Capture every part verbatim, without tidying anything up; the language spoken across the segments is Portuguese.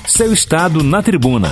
Seu Estado na Tribuna.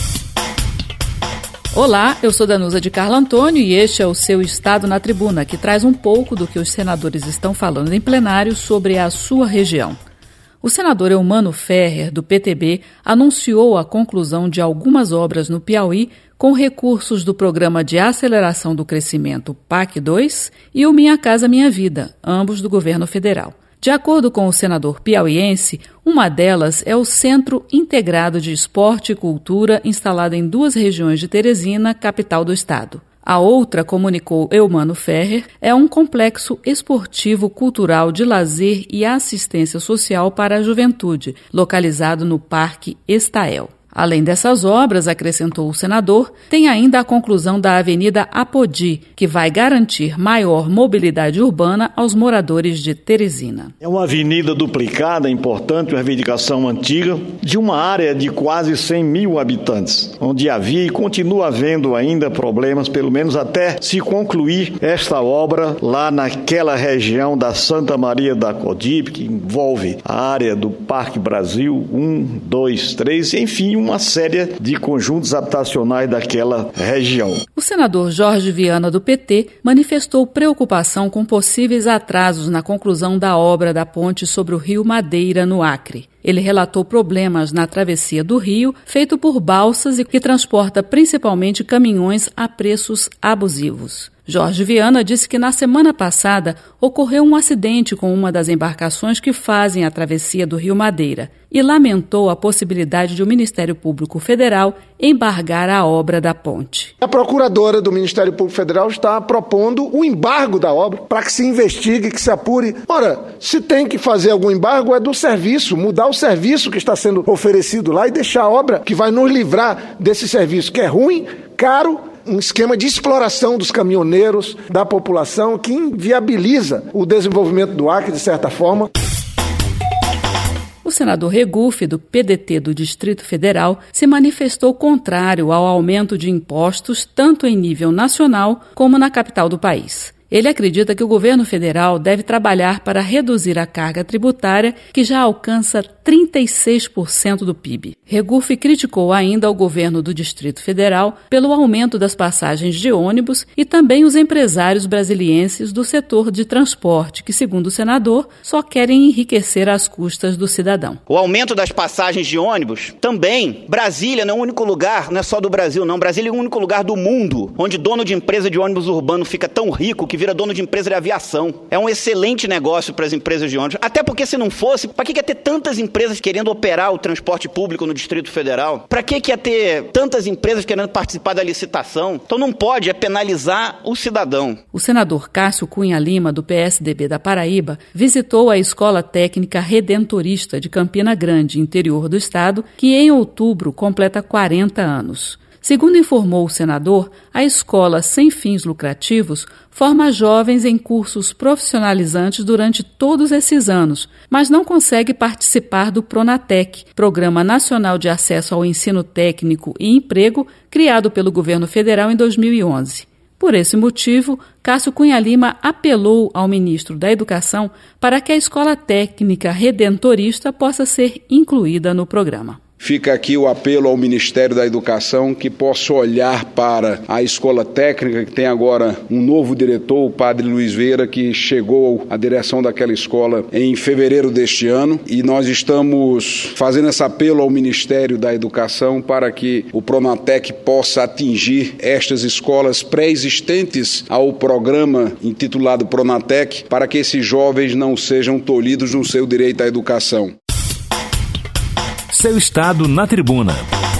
Olá, eu sou Danusa de Carlo Antônio e este é o Seu Estado na Tribuna, que traz um pouco do que os senadores estão falando em plenário sobre a sua região. O senador Eumano Ferrer, do P T B, anunciou a conclusão de algumas obras no Piauí com recursos do Programa de Aceleração do Crescimento P A C dois e o Minha Casa Minha Vida, ambos do governo federal. De acordo com o senador piauiense, uma delas é o Centro Integrado de Esporte e Cultura, instalado em duas regiões de Teresina, capital do estado. A outra, comunicou Eumano Ferrer, é um complexo esportivo cultural de lazer e assistência social para a juventude, localizado no Parque Estael. Além dessas obras, acrescentou o senador, tem ainda a conclusão da Avenida Apodi, que vai garantir maior mobilidade urbana aos moradores de Teresina. É uma avenida duplicada, importante, uma reivindicação antiga, de uma área de quase cem mil habitantes, onde havia e continua havendo ainda problemas, pelo menos até se concluir esta obra lá naquela região da Santa Maria da Codipe, que envolve a área do Parque Brasil um, dois, três, enfim, uma série de conjuntos habitacionais daquela região. O senador Jorge Viana, do P T, manifestou preocupação com possíveis atrasos na conclusão da obra da ponte sobre o Rio Madeira, no Acre. Ele relatou problemas na travessia do rio, feito por balsas e que transporta principalmente caminhões a preços abusivos. Jorge Viana disse que na semana passada ocorreu um acidente com uma das embarcações que fazem a travessia do Rio Madeira e lamentou a possibilidade de o Ministério Público Federal embargar a obra da ponte. A procuradora do Ministério Público Federal está propondo o embargo da obra para que se investigue, que se apure. Ora, se tem que fazer algum embargo é do serviço, mudar o serviço que está sendo oferecido lá e deixar a obra que vai nos livrar desse serviço que é ruim, caro, um esquema de exploração dos caminhoneiros, da população, que inviabiliza o desenvolvimento do Acre, de certa forma. O senador Regufe, do P D T do Distrito Federal, se manifestou contrário ao aumento de impostos tanto em nível nacional como na capital do país. Ele acredita que o governo federal deve trabalhar para reduzir a carga tributária, que já alcança trinta e seis por cento do P I B. Regufe criticou ainda o governo do Distrito Federal pelo aumento das passagens de ônibus e também os empresários brasilienses do setor de transporte, que, segundo o senador, só querem enriquecer às custas do cidadão. O aumento das passagens de ônibus também. Brasília não é o único lugar, não é só do Brasil, não. Brasília é o único lugar do mundo onde dono de empresa de ônibus urbano fica tão rico que vira dono de empresa de aviação. É um excelente negócio para as empresas de ônibus. Até porque, se não fosse, para que ia ter tantas empresas querendo operar o transporte público no Distrito Federal? Para que ia ter tantas empresas querendo participar da licitação? Então não pode, é penalizar o cidadão. O senador Cássio Cunha Lima, do P S D B da Paraíba, visitou a Escola Técnica Redentorista de Campina Grande, interior do estado, que em outubro completa quarenta anos. Segundo informou o senador, a escola sem fins lucrativos forma jovens em cursos profissionalizantes durante todos esses anos, mas não consegue participar do Pronatec, Programa Nacional de Acesso ao Ensino Técnico e Emprego, criado pelo governo federal em dois mil e onze. Por esse motivo, Cássio Cunha Lima apelou ao ministro da Educação para que a Escola Técnica Redentorista possa ser incluída no programa. Fica aqui o apelo ao Ministério da Educação que possa olhar para a escola técnica, que tem agora um novo diretor, o padre Luiz Veira, que chegou à direção daquela escola em fevereiro deste ano. E nós estamos fazendo esse apelo ao Ministério da Educação para que o Pronatec possa atingir estas escolas pré-existentes ao programa intitulado Pronatec, para que esses jovens não sejam tolhidos no seu direito à educação. Seu Estado na Tribuna.